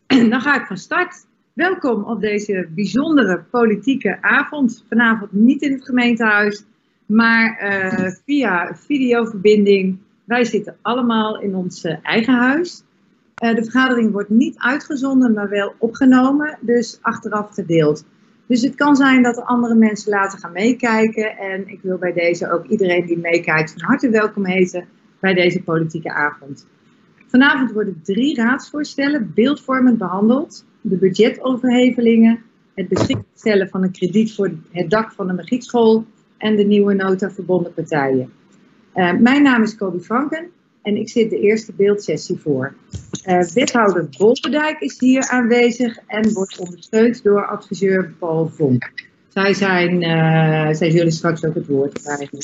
Dan ga ik van start. Welkom op deze bijzondere politieke avond. Vanavond niet in het gemeentehuis, maar via videoverbinding. Wij zitten allemaal in ons eigen huis. De vergadering wordt niet uitgezonden, maar wel opgenomen, dus achteraf gedeeld. Dus het kan zijn dat er andere mensen later gaan meekijken. En ik wil bij deze ook iedereen die meekijkt van harte welkom heten bij deze politieke avond. Vanavond worden 3 raadsvoorstellen beeldvormend behandeld. De budgetoverhevelingen, het beschikbaar stellen van een krediet voor het dak van de Magietschool en de nieuwe nota verbonden partijen. Mijn naam is Kobi Franken en ik zit de eerste beeldsessie voor. Wethouder Bolderdijk is hier aanwezig en wordt ondersteund door adviseur Paul Vonk. Zij zullen straks ook het woord krijgen.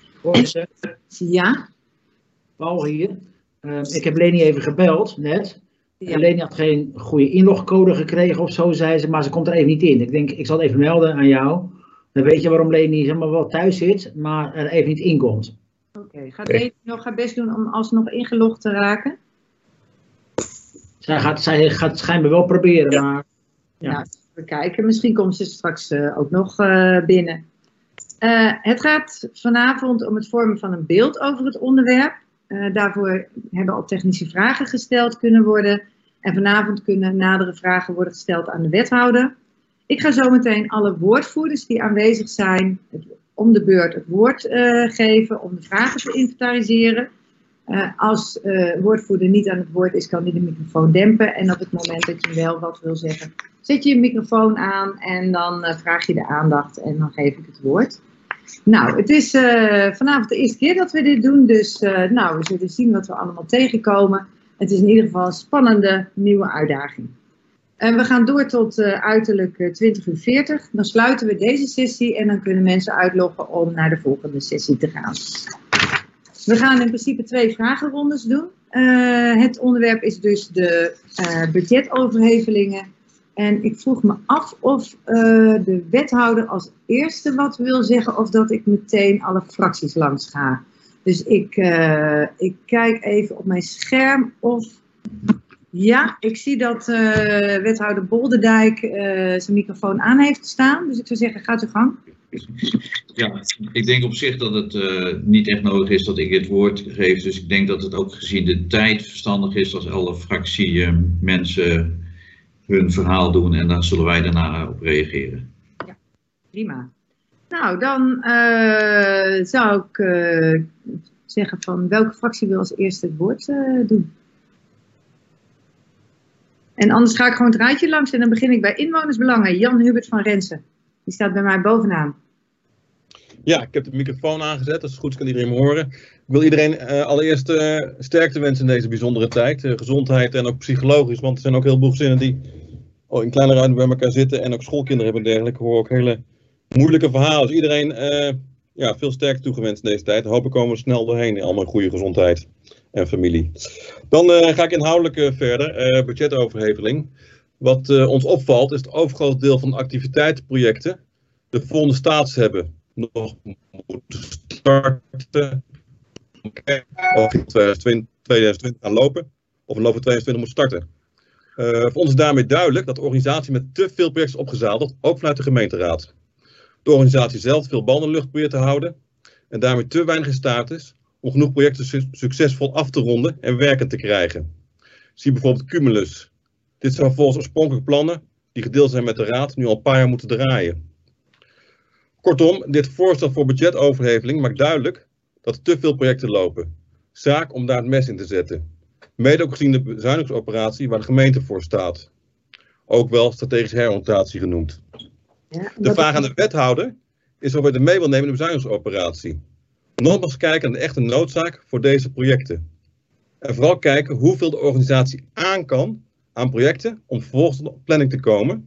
Ja? Paul hier. Ik heb Leni even gebeld net. Ja. Leni had geen goede inlogcode gekregen of zo, zei ze, maar ze komt er even niet in. Ik denk, ik zal het even melden aan jou. Dan weet je waarom Leni zeg maar wel thuis zit, maar er even niet in komt. Oké. Gaat Leni nog haar best doen om alsnog ingelogd te raken? Zij gaat schijnbaar wel proberen, ja. Maar... Ja. Nou, we kijken. Misschien komt ze straks ook nog binnen. Het gaat vanavond om het vormen van een beeld over het onderwerp. Daarvoor hebben al technische vragen gesteld kunnen worden. En vanavond kunnen nadere vragen worden gesteld aan de wethouder. Ik ga zo meteen alle woordvoerders die aanwezig zijn om de beurt het woord geven om de vragen te inventariseren. Als woordvoerder niet aan het woord is, kan hij de microfoon dempen. En op het moment dat je wel wat wil zeggen, zet je je microfoon aan en dan vraag je de aandacht en dan geef ik het woord. Nou, het is vanavond de eerste keer dat we dit doen, dus we zullen zien wat we allemaal tegenkomen. Het is in ieder geval een spannende nieuwe uitdaging. We gaan door tot uiterlijk 20:40. Dan sluiten we deze sessie en dan kunnen mensen uitloggen om naar de volgende sessie te gaan. We gaan in principe 2 vragenrondes doen. Het onderwerp is dus de budgetoverhevelingen. En ik vroeg me af of de wethouder als eerste wat wil zeggen of dat ik meteen alle fracties langs ga. Dus ik kijk even op mijn scherm of... Ja, ik zie dat wethouder Bolderdijk zijn microfoon aan heeft staan. Dus ik zou zeggen, gaat uw gang. Ja, ik denk op zich dat het niet echt nodig is dat ik het woord geef. Dus ik denk dat het ook gezien de tijd verstandig is als alle fractiemensen hun verhaal doen. En dan zullen wij daarna op reageren. Ja, prima. Nou, dan zou ik zeggen van welke fractie wil als eerste het woord doen. En anders ga ik gewoon het rijtje langs en dan begin ik bij inwonersbelangen. Jan Hubert van Rensen. Die staat bij mij bovenaan. Ja, ik heb de microfoon aangezet. Als het goed is kan iedereen me horen. Ik wil iedereen allereerst sterkte wensen in deze bijzondere tijd. Gezondheid en ook psychologisch. Want er zijn ook heel veel gezinnen die in kleine ruimte bij elkaar zitten. En ook schoolkinderen hebben en dergelijke. Ik hoor ook hele moeilijke verhalen. Dus iedereen veel sterkte toegewenst in deze tijd. Hopen komen we snel doorheen. Allemaal goede gezondheid en familie. Dan ga ik inhoudelijk verder. Budgetoverheveling. Wat ons opvalt is het overgrote deel van de activiteitsprojecten de volgende status hebben. Nog moeten starten. Of in 2020 gaan lopen. Of in loop van 2020 moet starten. Voor ons is daarmee duidelijk dat de organisatie met te veel projecten is opgezadeld. Ook vanuit de gemeenteraad. De organisatie zelf veel banden in de lucht probeert te houden. En daarmee te weinig in staat is om genoeg projecten succesvol af te ronden en werkend te krijgen. Zie bijvoorbeeld Cumulus. Dit zou volgens oorspronkelijke plannen, die gedeeld zijn met de raad, nu al een paar jaar moeten draaien. Kortom, dit voorstel voor budgetoverheveling maakt duidelijk dat er te veel projecten lopen. Zaak om daar het mes in te zetten. Mede ook gezien de bezuinigingsoperatie waar de gemeente voor staat. Ook wel strategische heroriëntatie genoemd. Ja, de vraag aan de wethouder is of hij er mee wil nemen in de bezuinigingsoperatie. Nogmaals kijken naar de echte noodzaak voor deze projecten. En vooral kijken hoeveel de organisatie aan kan aan projecten om vervolgens op planning te komen.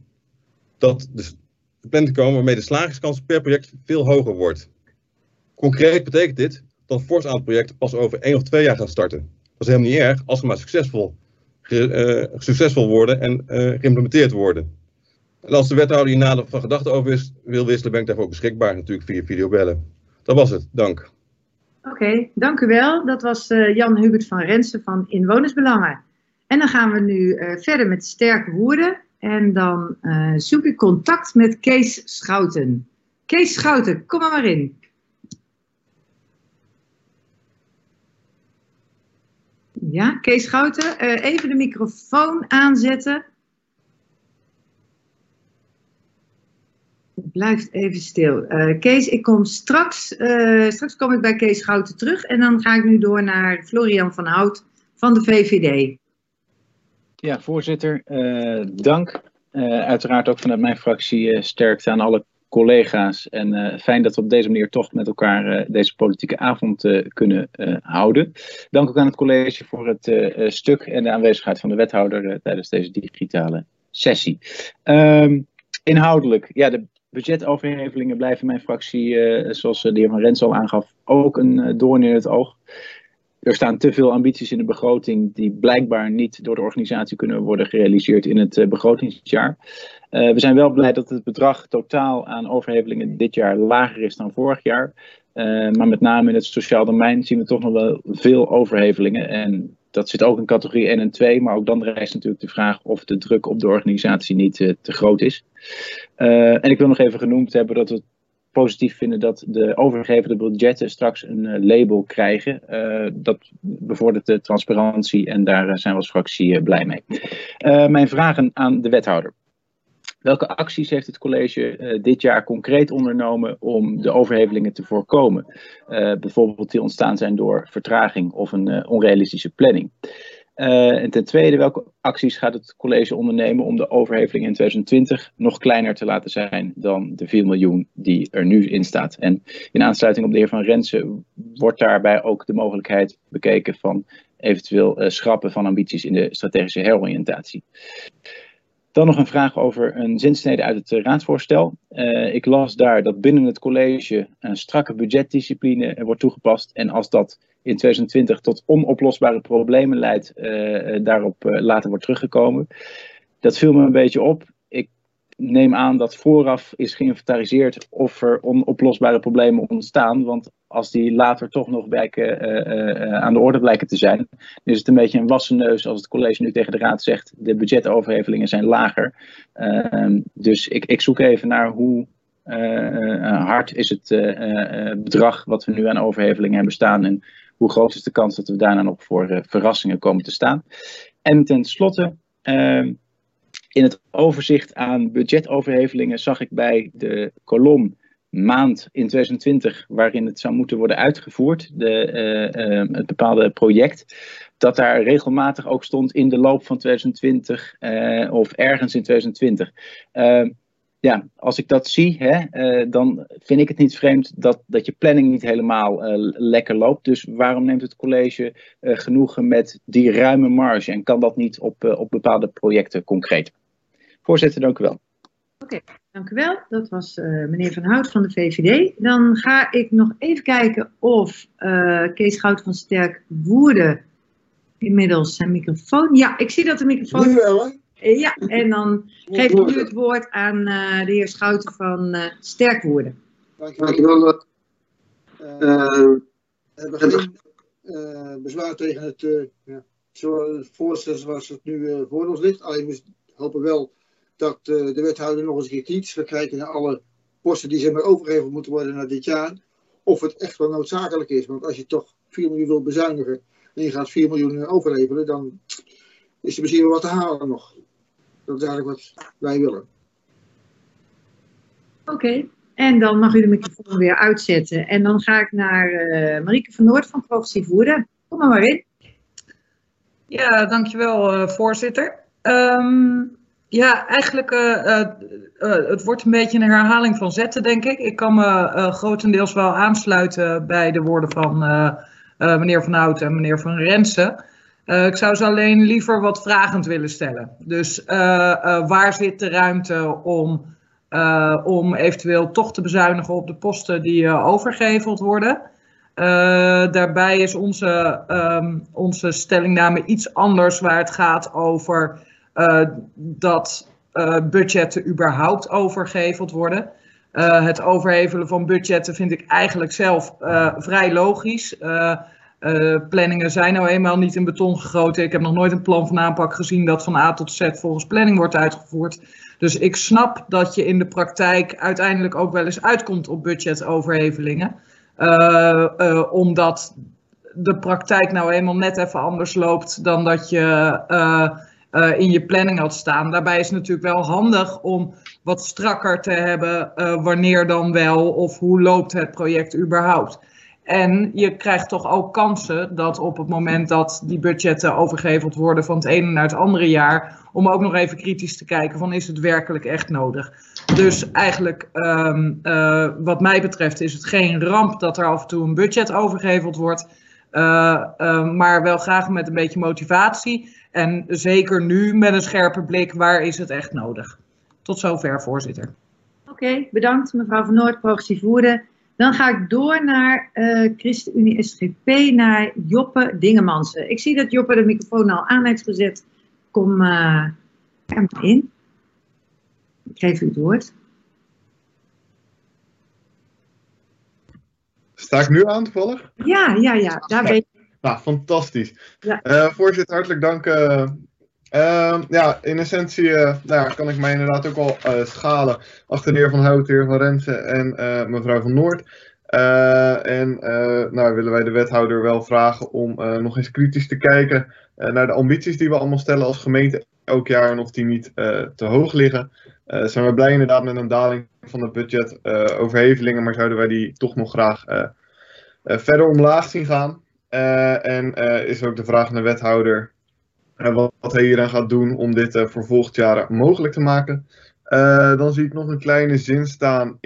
Waarmee de slagingskans per project veel hoger wordt. Concreet betekent dit dat een fors aantal projecten pas over 1 of 2 jaar gaan starten. Dat is helemaal niet erg als ze maar succesvol worden en geïmplementeerd worden. En als de wethouder hier nader van gedachten over wil wisselen, ben ik daarvoor beschikbaar natuurlijk via videobellen. Dat was het, dank. Oké, dank u wel. Dat was Jan Hubert van Rensen van Inwonersbelangen. En dan gaan we nu verder met Sterk Woerden. En dan zoek ik contact met Kees Schouten. Kees Schouten, kom maar in. Ja, Kees Schouten, even de microfoon aanzetten. Het blijft even stil. Kees, ik kom straks kom ik bij Kees Schouten terug. En dan ga ik nu door naar Florian van Hout van de VVD. Ja, voorzitter, dank. Uiteraard ook vanuit mijn fractie sterkte aan alle collega's. En fijn dat we op deze manier toch met elkaar deze politieke avond kunnen houden. Dank ook aan het college voor het stuk en de aanwezigheid van de wethouder tijdens deze digitale sessie. Inhoudelijk, ja, de budgetoverhevelingen blijven mijn fractie, zoals de heer Van Rens al aangaf, ook een doorn in het oog. Er staan te veel ambities in de begroting die blijkbaar niet door de organisatie kunnen worden gerealiseerd in het begrotingsjaar. We zijn wel blij dat het bedrag totaal aan overhevelingen dit jaar lager is dan vorig jaar. Maar met name in het sociaal domein zien we toch nog wel veel overhevelingen. En dat zit ook in categorie 1 en 2, maar ook dan rijst natuurlijk de vraag of de druk op de organisatie niet te groot is. En ik wil nog even genoemd hebben dat we positief vinden dat de overgehevelde budgetten straks een label krijgen. Dat bevordert de transparantie en daar zijn we als fractie blij mee. Mijn vragen aan de wethouder. Welke acties heeft het college dit jaar concreet ondernomen om de overhevelingen te voorkomen? Bijvoorbeeld die ontstaan zijn door vertraging of een onrealistische planning. En ten tweede, welke acties gaat het college ondernemen om de overheveling in 2020 nog kleiner te laten zijn dan de 4 miljoen die er nu in staat? En in aansluiting op de heer Van Rensen wordt daarbij ook de mogelijkheid bekeken van eventueel schrappen van ambities in de strategische heroriëntatie. Dan nog een vraag over een zinsnede uit het raadsvoorstel. Ik las daar dat binnen het college een strakke budgetdiscipline wordt toegepast. En als dat in 2020 tot onoplosbare problemen leidt, daarop later wordt teruggekomen. Dat viel me een beetje op. Ik neem aan dat vooraf is geïnventariseerd of er onoplosbare problemen ontstaan. Want als die later toch nog aan de orde blijken te zijn, dan is het een beetje een wassen neus als het college nu tegen de raad zegt de budgetoverhevelingen zijn lager. Dus ik zoek even naar hoe hard is het bedrag wat we nu aan overhevelingen hebben staan en hoe groot is de kans dat we daarna nog voor verrassingen komen te staan. En ten slotte, in het overzicht aan budgetoverhevelingen zag ik bij de kolom maand in 2020 waarin het zou moeten worden uitgevoerd, het bepaalde project, dat daar regelmatig ook stond in de loop van 2020 of ergens in 2020. Ja, als ik dat zie, dan vind ik het niet vreemd dat je planning niet helemaal lekker loopt. Dus waarom neemt het college genoegen met die ruime marge en kan dat niet op bepaalde projecten concreet? Voorzitter, dank u wel. Oké, dank u wel. Dat was meneer Van Hout van de VVD. Dan ga ik nog even kijken of Kees Schouten van Sterk Woerden inmiddels zijn microfoon. Ja, ik zie dat de microfoon. Nu wel, hè? Ja, en dan geef ik nu het woord aan de heer Schouten van Sterk Woerden. Dankjewel. We hebben geen bezwaar tegen het voorstel zoals het nu voor ons ligt. Alleen we hopen wel dat de wethouder nog eens een keer kritisch gaat kijken naar alle posten die zeg maar overgeheveld moeten worden naar dit jaar. Of het echt wel noodzakelijk is. Want als je toch 4 miljoen wil bezuinigen en je gaat 4 miljoen overleveren, dan is er misschien wel wat te halen nog. Dat is eigenlijk wat wij willen. Oké, en dan mag u de microfoon weer uitzetten. En dan ga ik naar Marieke van Noord van Progressief Woerden. Kom maar in. Ja, dankjewel voorzitter. Ja, eigenlijk het wordt een beetje een herhaling van zetten, denk ik. Ik kan me grotendeels wel aansluiten bij de woorden van meneer Van Hout en meneer Van Rensen. Ik zou ze alleen liever wat vragend willen stellen. Dus waar zit de ruimte om eventueel toch te bezuinigen op de posten die overgeheveld worden? Daarbij is onze stellingname iets anders waar het gaat over dat budgetten überhaupt overgeheveld worden. Het overhevelen van budgetten vind ik eigenlijk zelf vrij logisch. Planningen zijn nou eenmaal niet in beton gegoten. Ik heb nog nooit een plan van aanpak gezien dat van A tot Z volgens planning wordt uitgevoerd. Dus ik snap dat je in de praktijk uiteindelijk ook wel eens uitkomt op budgetoverhevelingen. Omdat de praktijk nou eenmaal net even anders loopt dan dat je in je planning had staan. Daarbij is het natuurlijk wel handig om wat strakker te hebben wanneer dan wel of hoe loopt het project überhaupt. En je krijgt toch ook kansen dat op het moment dat die budgetten overgeheveld worden van het ene naar het andere jaar, om ook nog even kritisch te kijken van is het werkelijk echt nodig. Dus eigenlijk wat mij betreft is het geen ramp dat er af en toe een budget overgeheveld wordt. Maar wel graag met een beetje motivatie. En zeker nu met een scherpe blik, waar is het echt nodig? Tot zover, voorzitter. Oké, bedankt mevrouw Van Noort, progressief Woerden. Dan ga ik door naar ChristenUnie SGP, naar Joppe Dingemansen. Ik zie dat Joppe de microfoon al aan heeft gezet. Kom er maar in. Ik geef u het woord. Sta ik nu aan toevallig? Ja, daar ben je. Nou, fantastisch. Ja. Voorzitter, hartelijk dank. Ja, in essentie kan ik mij inderdaad ook al schalen achter de heer Van Hout, de heer Van Rensen en mevrouw Van Noort. Willen wij de wethouder wel vragen om nog eens kritisch te kijken naar de ambities die we allemaal stellen als gemeente elk jaar en of die niet te hoog liggen. Zijn we blij inderdaad met een daling van het budget overhevelingen, maar zouden wij die toch nog graag verder omlaag zien gaan. Is ook de vraag aan de wethouder wat hij hieraan gaat doen om dit voor volgend jaar mogelijk te maken. Dan zie ik nog een kleine zin staan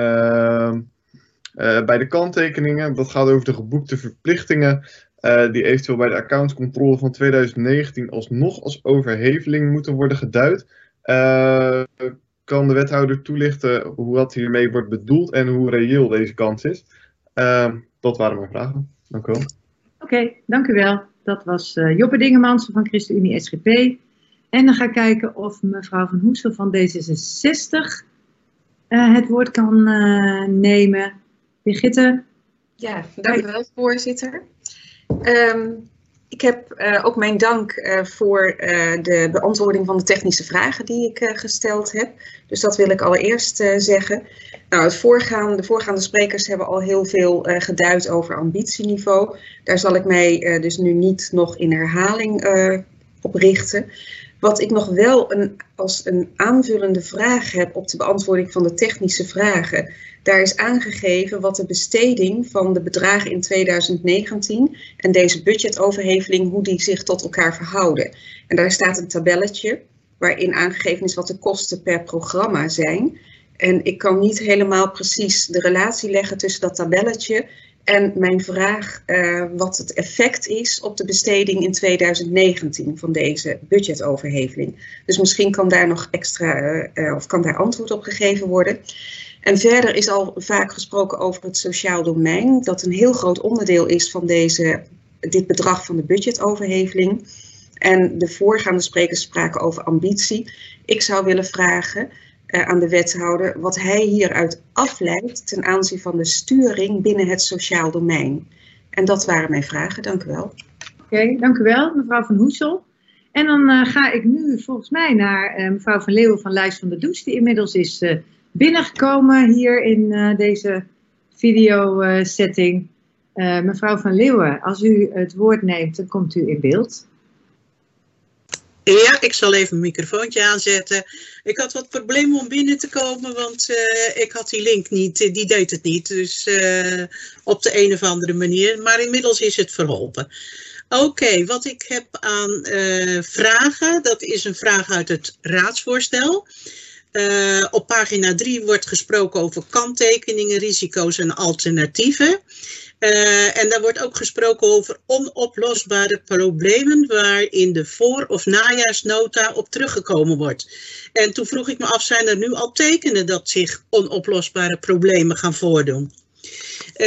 bij de kanttekeningen. Dat gaat over de geboekte verplichtingen die eventueel bij de accountscontrole van 2019 alsnog als overheveling moeten worden geduid. Kan de wethouder toelichten hoe dat hiermee wordt bedoeld en hoe reëel deze kans is? Dat waren mijn vragen. Dank u wel. Oké, dank u wel. Dat was Joppe Dingemansen van ChristenUnie SGP. En dan ga ik kijken of mevrouw Van Hoesel van D66 het woord kan nemen. Brigitte? Ja, dank u wel, voorzitter. Ik heb ook mijn dank voor de beantwoording van de technische vragen die ik gesteld heb. Dus dat wil ik allereerst zeggen. Nou, de voorgaande sprekers hebben al heel veel geduid over ambitieniveau. Daar zal ik mij dus nu niet nog in herhaling op richten. Wat ik nog wel als een aanvullende vraag heb op de beantwoording van de technische vragen. Daar is aangegeven wat de besteding van de bedragen in 2019 en deze budgetoverheveling, hoe die zich tot elkaar verhouden. En daar staat een tabelletje waarin aangegeven is wat de kosten per programma zijn. En ik kan niet helemaal precies de relatie leggen tussen dat tabelletje en mijn vraag wat het effect is op de besteding in 2019 van deze budgetoverheveling. Dus misschien kan daar nog kan daar antwoord op gegeven worden. En verder is al vaak gesproken over het sociaal domein, dat een heel groot onderdeel is van dit bedrag van de budgetoverheveling. En de voorgaande sprekers spraken over ambitie. Ik zou willen vragen aan de wethouder wat hij hieruit afleidt ten aanzien van de sturing binnen het sociaal domein. En dat waren mijn vragen. Dank u wel. Oké, dank u wel, mevrouw Van Hoesel. En dan ga ik nu volgens mij naar mevrouw Van Leeuwen van Lijst van der Does, die inmiddels is binnengekomen hier in deze videosetting. Mevrouw Van Leeuwen, als u het woord neemt, dan komt u in beeld. Ja, ik zal even mijn microfoontje aanzetten. Ik had wat problemen om binnen te komen, want ik had die link niet, die deed het niet. Dus op de een of andere manier, maar inmiddels is het verholpen. Oké, wat ik heb aan vragen, dat is een vraag uit het raadsvoorstel. Op pagina 3 wordt gesproken over kanttekeningen, risico's en alternatieven. En daar wordt ook gesproken over onoplosbare problemen waar in de voor- of najaarsnota op teruggekomen wordt. En toen vroeg ik me af, zijn er nu al tekenen dat zich onoplosbare problemen gaan voordoen?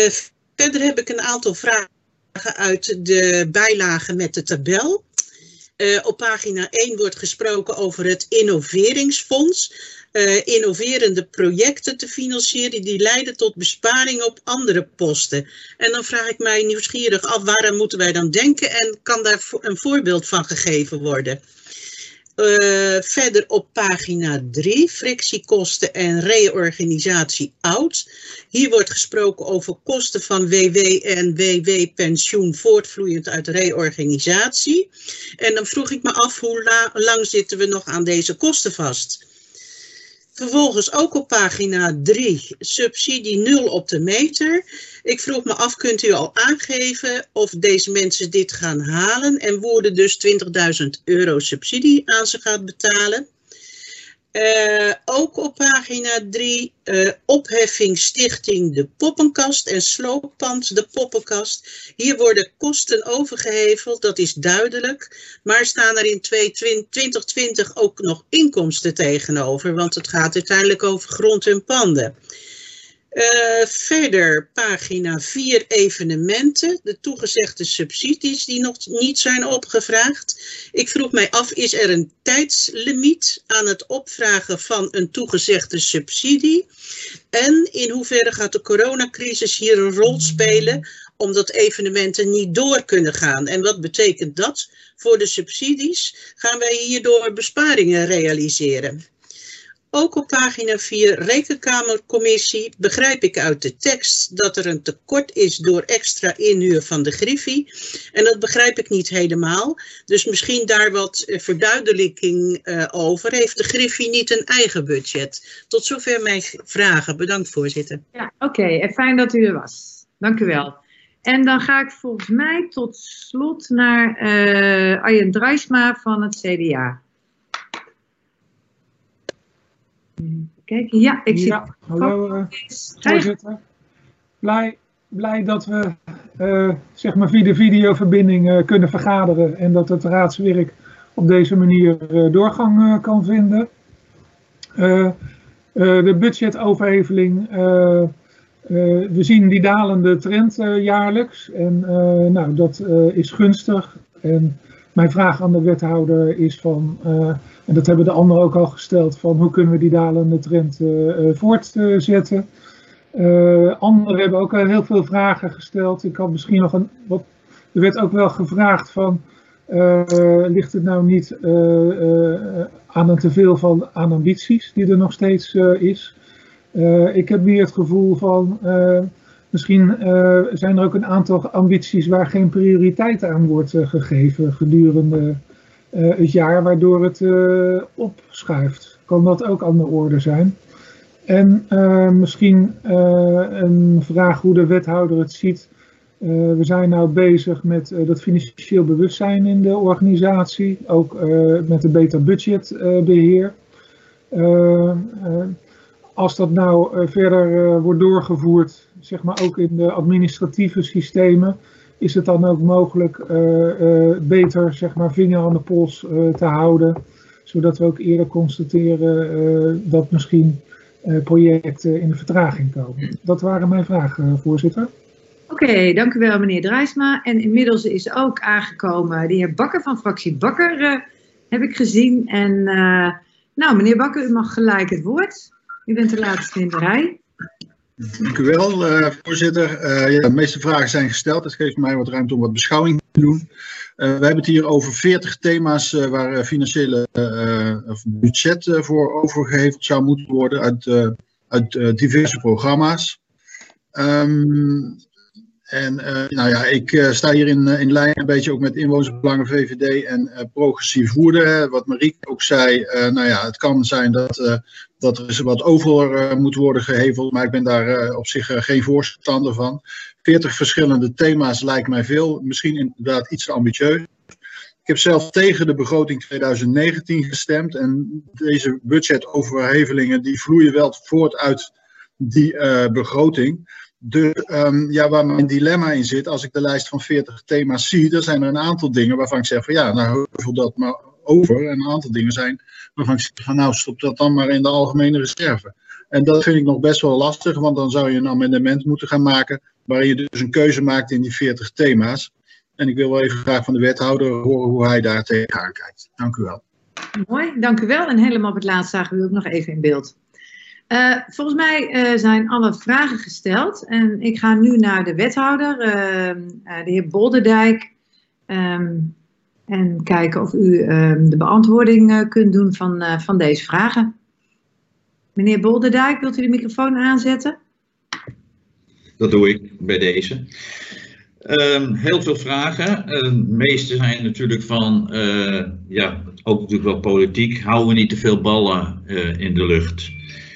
Verder heb ik een aantal vragen uit de bijlage met de tabel. Op pagina 1 wordt gesproken over het innoveringsfonds. Innoverende projecten te financieren die leiden tot besparing op andere posten. En dan vraag ik mij nieuwsgierig af, waaraan moeten wij dan denken en kan daar een voorbeeld van gegeven worden? Verder op pagina 3, frictiekosten en reorganisatie oud. Hier wordt gesproken over kosten van WW en WW-pensioen voortvloeiend uit reorganisatie. En dan vroeg ik me af, hoe lang zitten we nog aan deze kosten vast? Vervolgens ook op pagina 3, subsidie 0 op de meter. Ik vroeg me af, kunt u al aangeven of deze mensen dit gaan halen en Woerden dus €20.000 subsidie aan ze gaat betalen? Ook op pagina 3, opheffing stichting De Poppenkast en slooppand De Poppenkast. Hier worden kosten overgeheveld, dat is duidelijk. Maar staan er in 2020 ook nog inkomsten tegenover? Want het gaat uiteindelijk over grond en panden. Verder pagina 4 evenementen, de toegezegde subsidies die nog niet zijn opgevraagd. Ik vroeg mij af, is er een tijdslimiet aan het opvragen van een toegezegde subsidie? En in hoeverre gaat de coronacrisis hier een rol spelen omdat evenementen niet door kunnen gaan? En wat betekent dat voor de subsidies? Gaan wij hierdoor besparingen realiseren? Ook op pagina 4, Rekenkamercommissie, begrijp ik uit de tekst dat er een tekort is door extra inhuur van de Griffie. En dat begrijp ik niet helemaal. Dus misschien daar wat verduidelijking over. Heeft de Griffie niet een eigen budget? Tot zover mijn vragen. Bedankt, voorzitter. Ja, oké. Fijn dat u er was. Dank u wel. En dan ga ik volgens mij tot slot naar Arjen Druijsma van het CDA. Kijk, ja, ik zie. Ja, hallo voorzitter. Blij dat we zeg maar via de videoverbinding kunnen vergaderen en dat het raadswerk op deze manier doorgang kan vinden. De budgetoverheveling, we zien die dalende trend jaarlijks en nou, dat is gunstig. En mijn vraag aan de wethouder is van, en dat hebben de anderen ook al gesteld, van hoe kunnen we die dalende trend voortzetten. Anderen hebben ook al heel veel vragen gesteld. Ik had misschien nog er werd ook wel gevraagd van, ligt het nou niet aan een teveel aan ambities die er nog steeds is. Ik heb meer het gevoel van, misschien zijn er ook een aantal ambities waar geen prioriteit aan wordt gegeven gedurende het jaar, waardoor het opschuift. Kan dat ook aan de orde zijn? En misschien een vraag hoe de wethouder het ziet. We zijn nou bezig met dat financieel bewustzijn in de organisatie, ook met een beter budgetbeheer. Als dat nou verder wordt doorgevoerd, zeg maar ook in de administratieve systemen, is het dan ook mogelijk beter, zeg maar, vinger aan de pols te houden, zodat we ook eerder constateren dat misschien projecten in de vertraging komen. Dat waren mijn vragen, voorzitter. Oké, dank u wel meneer Druijsma. En inmiddels is ook aangekomen de heer Bakker van fractie Bakker, heb ik gezien. En nou meneer Bakker, u mag gelijk het woord. U bent de laatste in de rij. Dank u wel, voorzitter. Ja, de meeste vragen zijn gesteld. Het geeft mij wat ruimte om wat beschouwing te doen. We hebben het hier over 40 thema's waar financiële budget voor overgeheveld zou moeten worden uit diverse programma's. Nou ja, ik sta hier in lijn een beetje ook met Inwonersbelangen VVD en Progressief Woerden. Wat Marieke ook zei, nou ja, het kan zijn dat er wat over moet worden geheveld, maar ik ben daar op zich geen voorstander van. 40 verschillende thema's lijkt mij veel, misschien inderdaad iets te ambitieus. Ik heb zelf tegen de begroting 2019 gestemd en deze budgetoverhevelingen die vloeien wel voort uit die begroting. Ja, waar mijn dilemma in zit, als ik de lijst van 40 thema's zie, dan zijn er een aantal dingen waarvan ik zeg van ja, nou heuvel dat maar over. En een aantal dingen zijn waarvan ik zeg van nou stop dat dan maar in de algemene reserve. En dat vind ik nog best wel lastig, want dan zou je een amendement moeten gaan maken waarin je dus een keuze maakt in die 40 thema's. En ik wil wel even graag van de wethouder horen hoe hij daar tegenaan kijkt. Dank u wel. Mooi, dank u wel. En helemaal op het laatst zagen we u ook nog even in beeld. Volgens mij zijn alle vragen gesteld. En ik ga nu naar de wethouder, de heer Bolderdijk. En kijken of u de beantwoording kunt doen van deze vragen. Meneer Bolderdijk, wilt u de microfoon aanzetten? Dat doe ik bij deze. Heel veel vragen. De meeste zijn natuurlijk van, ook natuurlijk wel politiek. Houden we niet te veel ballen in de lucht?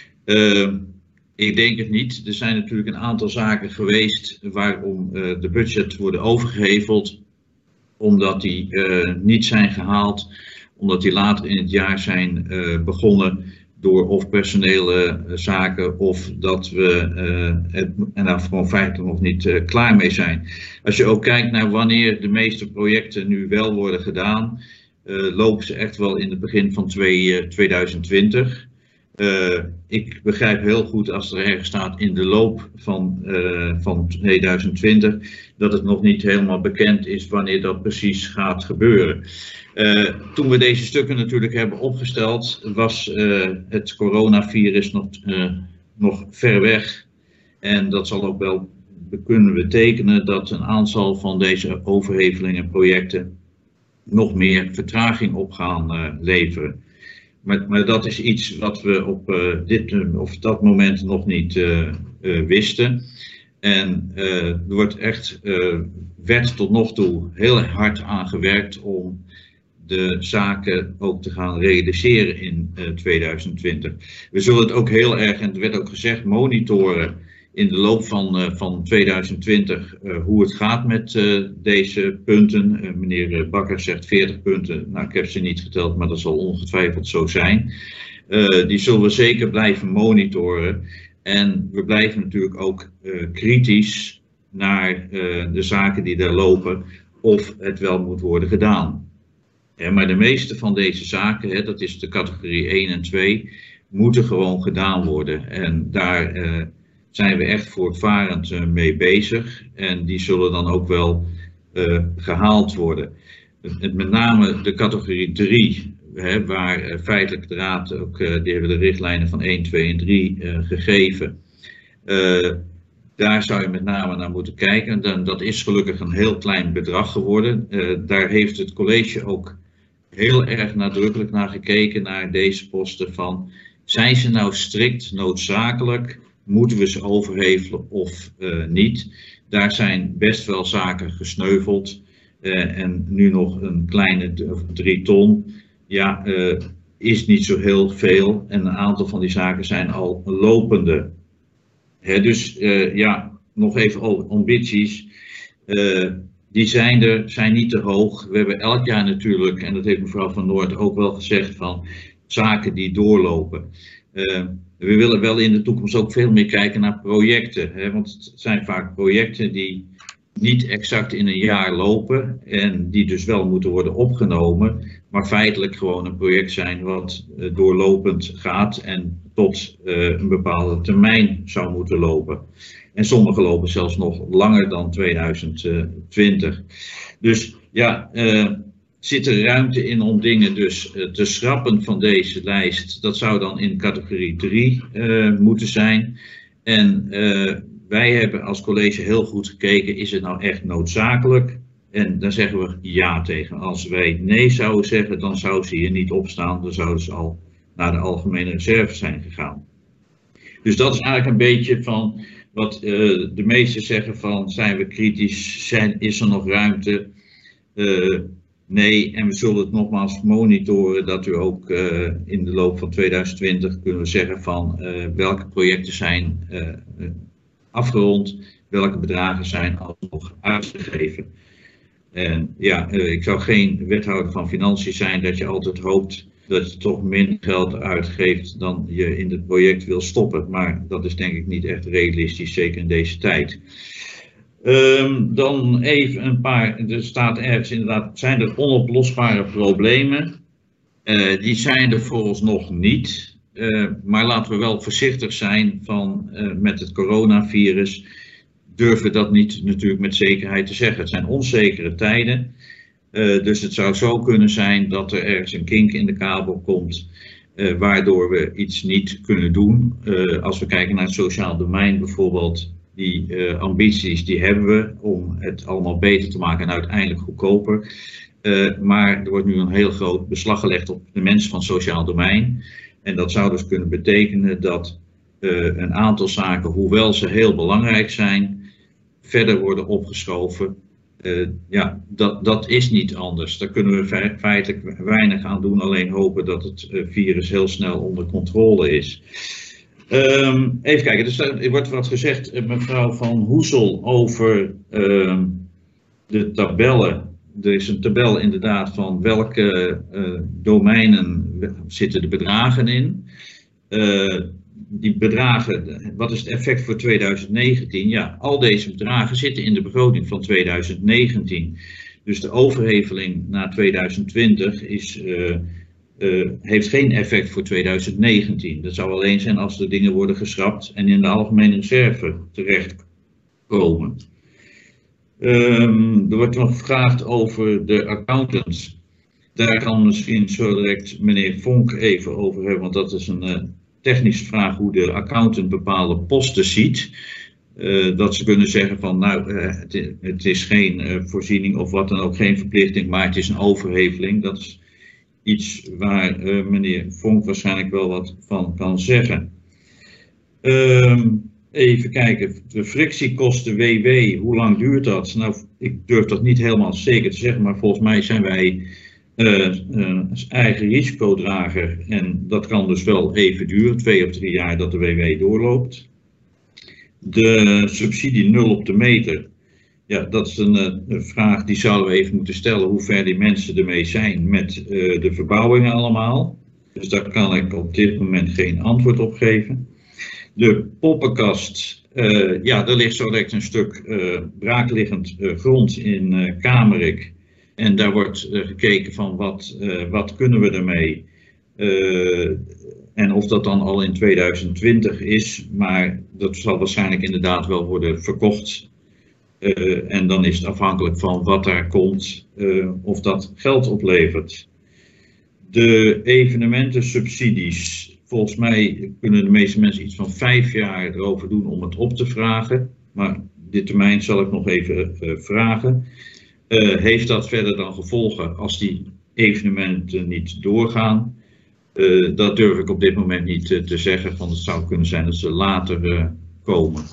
Ik denk het niet. Er zijn natuurlijk een aantal zaken geweest waarom de budget worden overgeheveld. Omdat die niet zijn gehaald. Omdat die later in het jaar zijn begonnen door of personele zaken of dat we er nou gewoon feitelijk nog niet klaar mee zijn. Als je ook kijkt naar wanneer de meeste projecten nu wel worden gedaan, lopen ze echt wel in het begin van 2020. Ik begrijp heel goed als er ergens staat in de loop van 2020 dat het nog niet helemaal bekend is wanneer dat precies gaat gebeuren. Toen we deze stukken natuurlijk hebben opgesteld was het coronavirus nog ver weg. En dat zal ook wel kunnen betekenen dat een aantal van deze overhevelingenprojecten nog meer vertraging op gaan leveren. Maar dat is iets wat we op dat moment nog niet wisten. En er wordt echt, werd tot nog toe heel hard aan gewerkt om de zaken ook te gaan realiseren in 2020. We zullen het ook heel erg, en het werd ook gezegd, monitoren in de loop van 2020 hoe het gaat met deze punten. Meneer Bakker zegt 40 punten. Nou, ik heb ze niet geteld, maar dat zal ongetwijfeld zo zijn. Die zullen we zeker blijven monitoren. En we blijven natuurlijk ook kritisch naar de zaken die daar lopen, of het wel moet worden gedaan. Maar de meeste van deze zaken, dat is de categorie 1 en 2, moeten gewoon gedaan worden. En daar zijn we echt voortvarend mee bezig. En die zullen dan ook wel gehaald worden. Met name de categorie 3, waar feitelijk de Raad ook, die hebben de richtlijnen van 1, 2 en 3 gegeven. Daar zou je met name naar moeten kijken. Dat is gelukkig een heel klein bedrag geworden. Daar heeft het college ook heel erg nadrukkelijk naar gekeken, naar deze posten van, zijn ze nou strikt noodzakelijk? Moeten we ze overhevelen of niet? Daar zijn best wel zaken gesneuveld. En nu nog een kleine 3 ton. Ja, is niet zo heel veel. En een aantal van die zaken zijn al lopende. Dus nog even over ambities. Die zijn niet te hoog. We hebben elk jaar natuurlijk, en dat heeft mevrouw Van Noort ook wel gezegd, van zaken die doorlopen. We willen wel in de toekomst ook veel meer kijken naar projecten. Want het zijn vaak projecten die niet exact in een jaar lopen en die dus wel moeten worden opgenomen, maar feitelijk gewoon een project zijn wat doorlopend gaat en tot een bepaalde termijn zou moeten lopen. En sommige lopen zelfs nog langer dan 2020. Dus ja, zit er ruimte in om dingen dus te schrappen van deze lijst? Dat zou dan in categorie 3 moeten zijn. En wij hebben als college heel goed gekeken, is het nou echt noodzakelijk? En dan zeggen we ja tegen. Als wij nee zouden zeggen, dan zou ze hier niet opstaan. Dan zouden ze al naar de algemene reserve zijn gegaan. Dus dat is eigenlijk een beetje van wat de meesten zeggen van, zijn we kritisch? Is er nog ruimte? Nee, en we zullen het nogmaals monitoren dat we ook in de loop van 2020 kunnen zeggen van welke projecten zijn afgerond, welke bedragen zijn al nog uitgegeven. En ja, ik zou geen wethouder van financiën zijn dat je altijd hoopt dat je toch minder geld uitgeeft dan je in het project wil stoppen. Maar dat is denk ik niet echt realistisch, zeker in deze tijd. Dan even een paar, er staat ergens inderdaad, zijn er onoplosbare problemen? Die zijn er vooralsnog niet. Maar laten we wel voorzichtig zijn met het coronavirus. durven dat niet natuurlijk met zekerheid te zeggen. Het zijn onzekere tijden. Dus het zou zo kunnen zijn dat er ergens een kink in de kabel komt, waardoor we iets niet kunnen doen. Als we kijken naar het sociaal domein bijvoorbeeld, die ambities die hebben we om het allemaal beter te maken en uiteindelijk goedkoper. Maar er wordt nu een heel groot beslag gelegd op de mensen van het sociaal domein. En dat zou dus kunnen betekenen dat een aantal zaken, hoewel ze heel belangrijk zijn, verder worden opgeschoven. Ja, dat is niet anders. Daar kunnen we feitelijk weinig aan doen, alleen hopen dat het virus heel snel onder controle is. Even kijken, dus er wordt wat gezegd, mevrouw Van Hoesel, over de tabellen. Er is een tabel inderdaad van welke domeinen zitten de bedragen in. Die bedragen, wat is het effect voor 2019? Ja, al deze bedragen zitten in de begroting van 2019. Dus de overheveling naar 2020 heeft geen effect voor 2019. Dat zou alleen zijn als de dingen worden geschrapt en in de algemene reserve terechtkomen. Er wordt nog gevraagd over de accountants. Daar kan misschien zo direct meneer Vonk even over hebben, want dat is een technische vraag hoe de accountant bepaalde posten ziet. Dat ze kunnen zeggen van nou, het is geen voorziening of wat dan ook, geen verplichting, maar het is een overheveling. Dat is iets waar meneer Vonk waarschijnlijk wel wat van kan zeggen. Even kijken, de frictiekosten WW, hoe lang duurt dat? Nou, ik durf dat niet helemaal zeker te zeggen, maar volgens mij zijn wij eigen risicodrager en dat kan dus wel even duren, 2 of 3 jaar dat de WW doorloopt. De subsidie 0 op de meter, ja, dat is een vraag die zouden we even moeten stellen, hoe ver die mensen ermee zijn met de verbouwingen allemaal. Dus daar kan ik op dit moment geen antwoord op geven. De poppenkast, ja, er ligt zo direct een stuk braakliggend grond in Kamerik. En daar wordt gekeken van wat kunnen we ermee. En of dat dan al in 2020 is, maar dat zal waarschijnlijk inderdaad wel worden verkocht. En dan is het afhankelijk van wat daar komt, of dat geld oplevert. De evenementensubsidies. Volgens mij kunnen de meeste mensen iets van 5 jaar erover doen om het op te vragen. Maar dit termijn zal ik nog even vragen. Heeft dat verder dan gevolgen als die evenementen niet doorgaan? Dat durf ik op dit moment niet te zeggen, want het zou kunnen zijn dat ze later komen.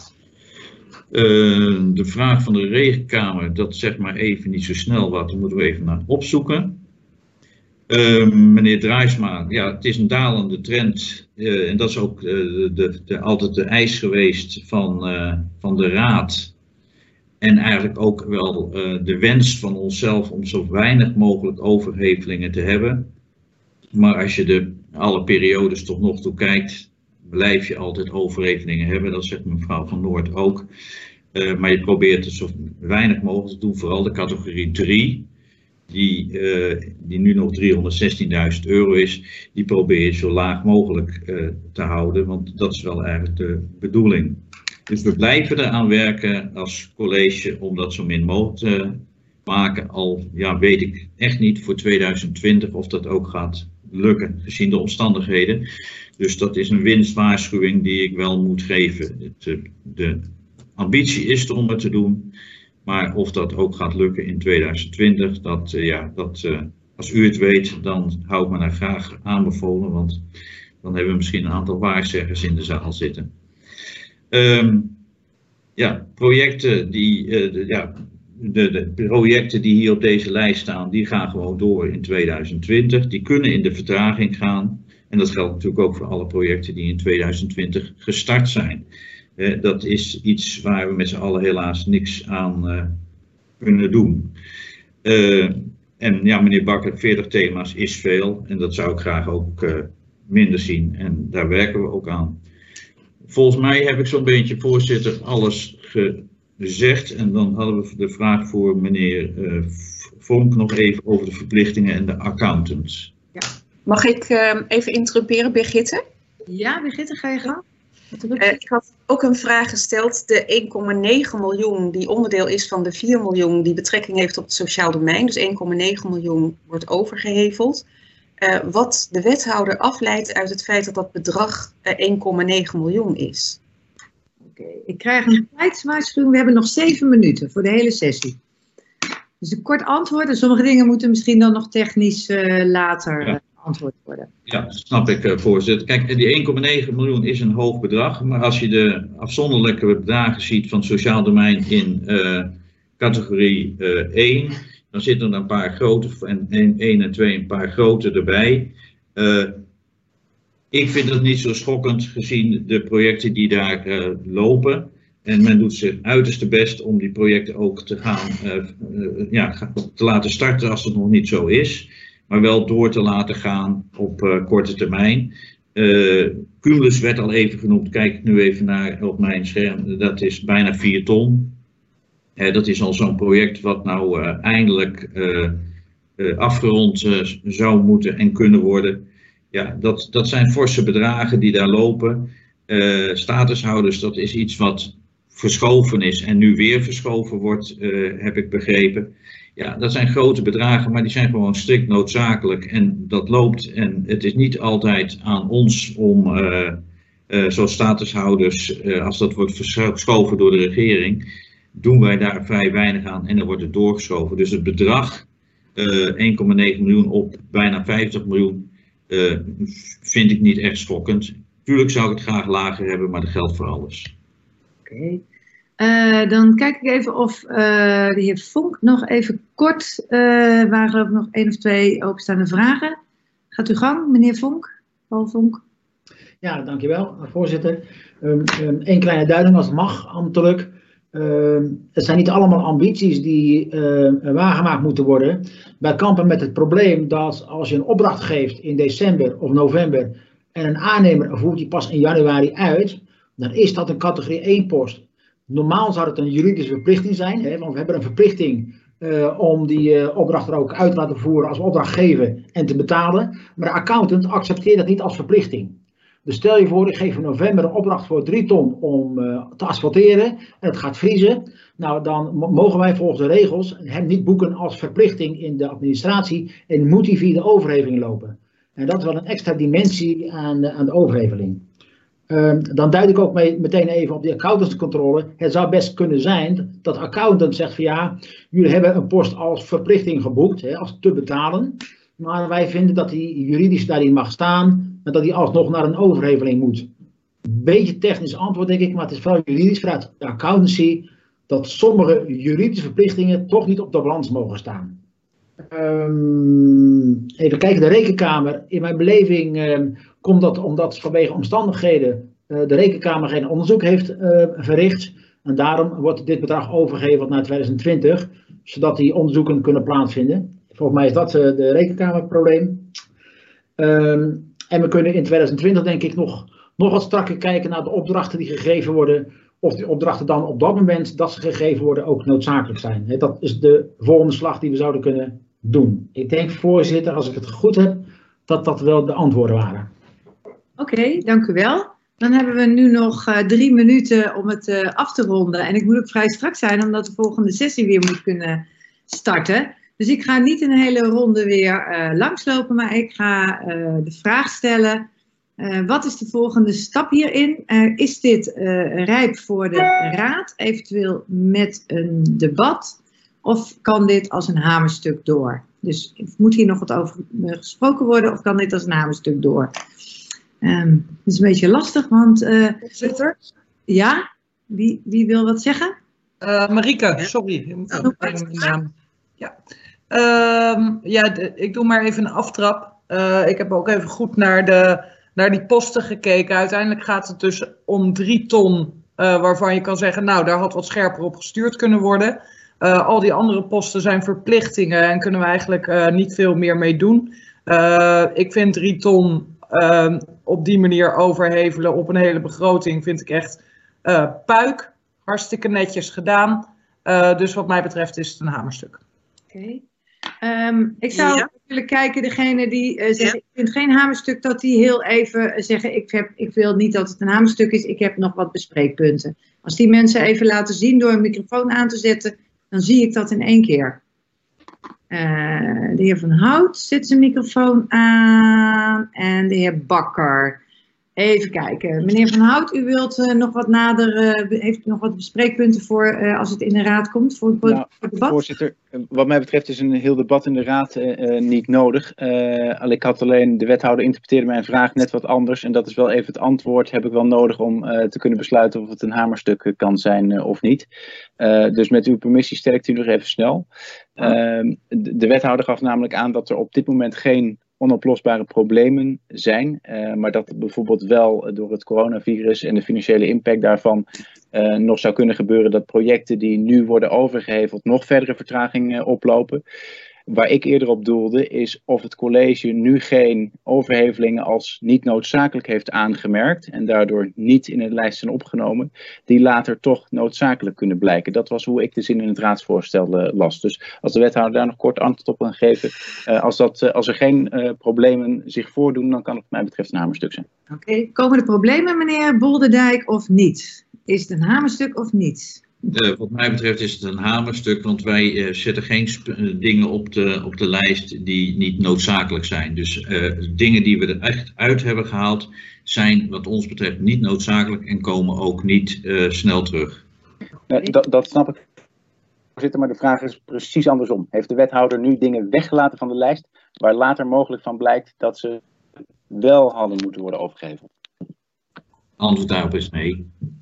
De vraag van de Rekenkamer, dat zegt maar even niet zo snel wat, daar moeten we even naar opzoeken. Meneer Draaisma, ja, het is een dalende trend en dat is ook altijd de eis geweest van de Raad. En eigenlijk ook wel de wens van onszelf om zo weinig mogelijk overhevelingen te hebben. Maar als je alle periodes tot nog toe kijkt, blijf je altijd overhevelingen hebben. Dat zegt mevrouw Van Noord ook. Maar je probeert het zo weinig mogelijk te doen, vooral de categorie 3. Die nu nog €316.000 is, die probeer je zo laag mogelijk te houden, want dat is wel eigenlijk de bedoeling. Dus we blijven eraan werken als college om dat zo min mogelijk te maken. Al ja, weet ik echt niet voor 2020 of dat ook gaat lukken, gezien de omstandigheden. Dus dat is een winstwaarschuwing die ik wel moet geven. De ambitie is er om het te doen. Maar of dat ook gaat lukken in 2020, als u het weet, dan hou ik me daar graag aanbevolen. Want dan hebben we misschien een aantal waarzeggers in de zaal zitten. Projecten de projecten die hier op deze lijst staan, die gaan gewoon door in 2020. Die kunnen in de vertraging gaan. En dat geldt natuurlijk ook voor alle projecten die in 2020 gestart zijn. Dat is iets waar we met z'n allen helaas niks aan kunnen doen. En ja, meneer Bakker, 40 thema's is veel. En dat zou ik graag ook minder zien. En daar werken we ook aan. Volgens mij heb ik zo'n beetje, voorzitter, alles gezegd. En dan hadden we de vraag voor meneer Vonk nog even over de verplichtingen en de accountants. Ja. Mag ik even interrumperen, Birgitte? Ja, Birgitte, ga je gang. Ik had ook een vraag gesteld. De 1,9 miljoen die onderdeel is van de 4 miljoen die betrekking heeft op het sociaal domein. Dus 1,9 miljoen wordt overgeheveld. Wat de wethouder afleidt uit het feit dat dat bedrag 1,9 miljoen is. Oké, ik krijg een tijdswaarschuwing. We hebben nog 7 minuten voor de hele sessie. Dus een kort antwoord. En sommige dingen moeten misschien dan nog technisch later antwoord worden. Ja, snap ik, voorzitter. Kijk, die 1,9 miljoen is een hoog bedrag. Maar als je de afzonderlijke bedragen ziet van het sociaal domein in categorie 1... dan zitten er een paar grote, en 1 en 2 een paar grote erbij. Ik vind het niet zo schokkend gezien de projecten die daar lopen. En men doet zijn uiterste best om die projecten ook te gaan te laten starten als het nog niet zo is. Maar wel door te laten gaan op korte termijn. Cumulus werd al even genoemd. Kijk ik nu even naar op mijn scherm. Dat is bijna 4 ton. Dat is al zo'n project wat nou eindelijk afgerond zou moeten en kunnen worden. Ja, dat zijn forse bedragen die daar lopen. Statushouders, dat is iets wat verschoven is en nu weer verschoven wordt, heb ik begrepen. Ja, dat zijn grote bedragen, maar die zijn gewoon strikt noodzakelijk en dat loopt. En het is niet altijd aan ons om, zoals statushouders, als dat wordt verschoven door de regering, doen wij daar vrij weinig aan en dan wordt het doorgeschoven. Dus het bedrag, 1,9 miljoen op bijna 50 miljoen, vind ik niet echt schokkend. Tuurlijk zou ik het graag lager hebben, maar dat geldt voor alles. Oké. Dan kijk ik even of de heer Vonk nog even kort, waren er nog 1 of 2 openstaande vragen. Gaat uw gang, meneer Vonk, Paul Vonk. Ja, dankjewel, voorzitter. Eén kleine duiding als het mag, ambtelijk. Het zijn niet allemaal ambities die waargemaakt moeten worden. Wij kampen met het probleem dat als je een opdracht geeft in december of november en een aannemer voert die pas in januari uit, dan is dat een categorie 1 post. Normaal zou het een juridische verplichting zijn, hè, want we hebben een verplichting om die opdracht er ook uit te laten voeren als opdrachtgever en te betalen. Maar de accountant accepteert dat niet als verplichting. Dus stel je voor, ik geef in november een opdracht voor 3 ton om te asfalteren en het gaat vriezen. Nou, dan mogen wij volgens de regels hem niet boeken als verplichting in de administratie en moet hij via de overheveling lopen. En dat is wel een extra dimensie aan de overheveling. Dan duid ik ook meteen even op die accountantscontrole. Het zou best kunnen zijn dat de accountant zegt van ja, jullie hebben een post als verplichting geboekt, hè, als te betalen. Maar wij vinden dat die juridisch daarin mag staan en dat die alsnog naar een overheveling moet. Beetje technisch antwoord denk ik, maar het is vooral juridisch vanuit de accountancy dat sommige juridische verplichtingen toch niet op de balans mogen staan. Even kijken, de rekenkamer. In mijn beleving komt dat omdat vanwege omstandigheden de rekenkamer geen onderzoek heeft verricht. En daarom wordt dit bedrag overgeheveld naar 2020, zodat die onderzoeken kunnen plaatsvinden. Volgens mij is dat de rekenkamerprobleem. En we kunnen in 2020 denk ik nog wat strakker kijken naar de opdrachten die gegeven worden. Of die opdrachten dan op dat moment dat ze gegeven worden ook noodzakelijk zijn. Dat is de volgende slag die we zouden kunnen doen. Ik denk, voorzitter, als ik het goed heb, dat dat wel de antwoorden waren. Oké, dank u wel. Dan hebben we nu nog 3 minuten om het af te ronden. En ik moet ook vrij strak zijn, omdat de volgende sessie weer moet kunnen starten. Dus ik ga niet een hele ronde weer langslopen, maar ik ga de vraag stellen. Wat is de volgende stap hierin? Is dit rijp voor de raad, eventueel met een debat? Of kan dit als een hamerstuk door? Dus moet hier nog wat over gesproken worden of kan dit als een hamerstuk door? Het is een beetje lastig, want... Voorzitter? Ja? Wie wil wat zeggen? Marieke, sorry. Ik doe maar even een aftrap. Ik heb ook even goed naar die posten gekeken. Uiteindelijk gaat het dus om 3 ton waarvan je kan zeggen, nou, daar had wat scherper op gestuurd kunnen worden. Al die andere posten zijn verplichtingen en kunnen we eigenlijk niet veel meer mee doen. Ik vind 3 ton op die manier overhevelen op een hele begroting vind ik echt puik. Hartstikke netjes gedaan. Dus wat mij betreft is het een hamerstuk. Oké. Ik zou willen kijken, degene die zeggen, ik vind geen hamerstuk, dat die heel even zeggen, ik wil niet dat het een hamerstuk is, ik heb nog wat bespreekpunten. Als die mensen even laten zien door een microfoon aan te zetten, dan zie ik dat in één keer. De heer Van Hout zet zijn microfoon aan en de heer Bakker. Even kijken. Meneer Van Hout, u wilt nog wat nader, heeft u nog wat bespreekpunten voor als het in de raad komt voor het debat? Voorzitter, wat mij betreft is een heel debat in de raad niet nodig. Ik had alleen, de wethouder interpreteerde mijn vraag net wat anders en dat is wel even het antwoord, heb ik wel nodig om te kunnen besluiten of het een hamerstuk kan zijn of niet. Dus met uw permissie stel ik u nog even snel. De wethouder gaf namelijk aan dat er op dit moment geen onoplosbare problemen zijn, maar dat het bijvoorbeeld wel door het coronavirus en de financiële impact daarvan nog zou kunnen gebeuren dat projecten die nu worden overgeheveld nog verdere vertraging oplopen. Waar ik eerder op doelde is of het college nu geen overhevelingen als niet noodzakelijk heeft aangemerkt en daardoor niet in de lijst zijn opgenomen, die later toch noodzakelijk kunnen blijken. Dat was hoe ik de zin in het raadsvoorstel las. Dus als de wethouder daar nog kort antwoord op kan geven, als er geen problemen zich voordoen, dan kan het wat mij betreft een hamerstuk zijn. Oké, komen er problemen, meneer Bolderdijk, of niet? Is het een hamerstuk of niet? Wat mij betreft is het een hamerstuk, want wij zetten geen dingen op de lijst die niet noodzakelijk zijn. Dus dingen die we er echt uit hebben gehaald zijn wat ons betreft niet noodzakelijk en komen ook niet snel terug. Dat snap ik, voorzitter, maar de vraag is precies andersom. Heeft de wethouder nu dingen weggelaten van de lijst waar later mogelijk van blijkt dat ze wel hadden moeten worden overgeheveld? Antwoord daarop is nee.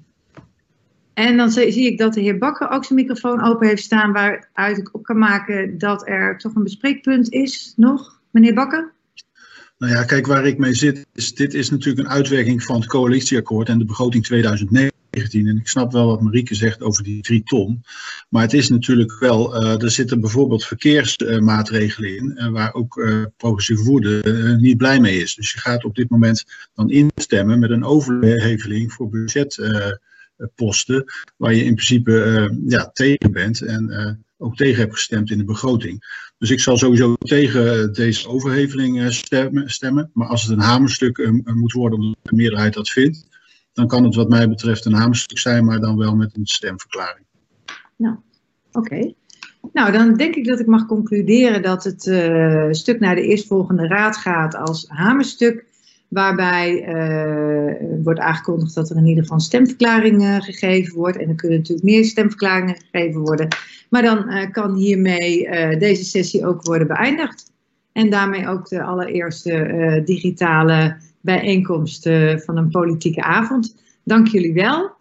En dan zie ik dat de heer Bakker ook zijn microfoon open heeft staan, waaruit ik op kan maken dat er toch een bespreekpunt is nog. Meneer Bakker? Nou ja, kijk, waar ik mee zit, dit is natuurlijk een uitwerking van het coalitieakkoord en de begroting 2019. En ik snap wel wat Marieke zegt over die 3 ton. Maar het is natuurlijk wel, er zitten bijvoorbeeld verkeersmaatregelen in, waar ook progressief vervoer niet blij mee is. Dus je gaat op dit moment dan instemmen met een overheveling voor budgetposten, waar je in principe tegen bent en ook tegen hebt gestemd in de begroting. Dus ik zal sowieso tegen deze overheveling stemmen. Maar als het een hamerstuk moet worden omdat de meerderheid dat vindt, dan kan het wat mij betreft een hamerstuk zijn, maar dan wel met een stemverklaring. Nou, oké. Nou, dan denk ik dat ik mag concluderen dat het stuk naar de eerstvolgende raad gaat als hamerstuk, waarbij wordt aangekondigd dat er in ieder geval een stemverklaring gegeven wordt. En er kunnen natuurlijk meer stemverklaringen gegeven worden. Maar dan kan hiermee deze sessie ook worden beëindigd. En daarmee ook de allereerste digitale bijeenkomst van een politieke avond. Dank jullie wel.